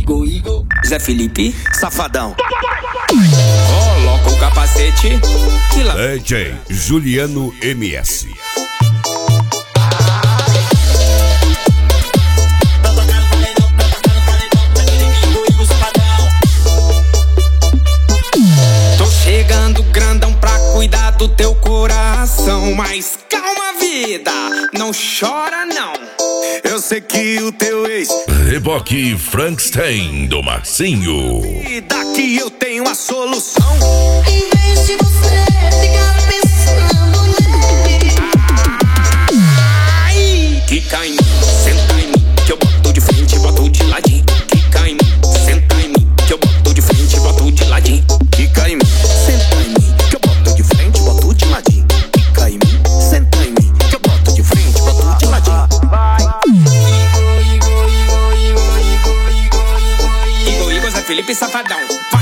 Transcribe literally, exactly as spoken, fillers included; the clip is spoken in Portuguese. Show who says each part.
Speaker 1: Igor, Igor, Zé Felipe,
Speaker 2: Safadão.
Speaker 1: Coloca o capacete que lá
Speaker 3: D J Juliano M S.
Speaker 1: Tô chegando grandão pra cuidar do teu coração. Mas calma, vida, não chora não.
Speaker 2: Eu sei que o teu ex
Speaker 3: Reboque Frankenstein do Marcinho.
Speaker 2: e daqui eu tenho a solução.
Speaker 4: Em vez de você ficar pensando nele,
Speaker 1: Ai, quica em mim, senta em mim, que eu boto de frente e boto de ladinho. Quica em mim, senta em mim, que eu boto de frente e boto de ladinho.
Speaker 2: Quica em mim, senta em mim, que eu boto de frente, boto de ladinho. Quica em mim, senta em mim, que eu boto de frente, boto de ladinho.
Speaker 1: Igor, Igor, Zé Felipe, Safadão.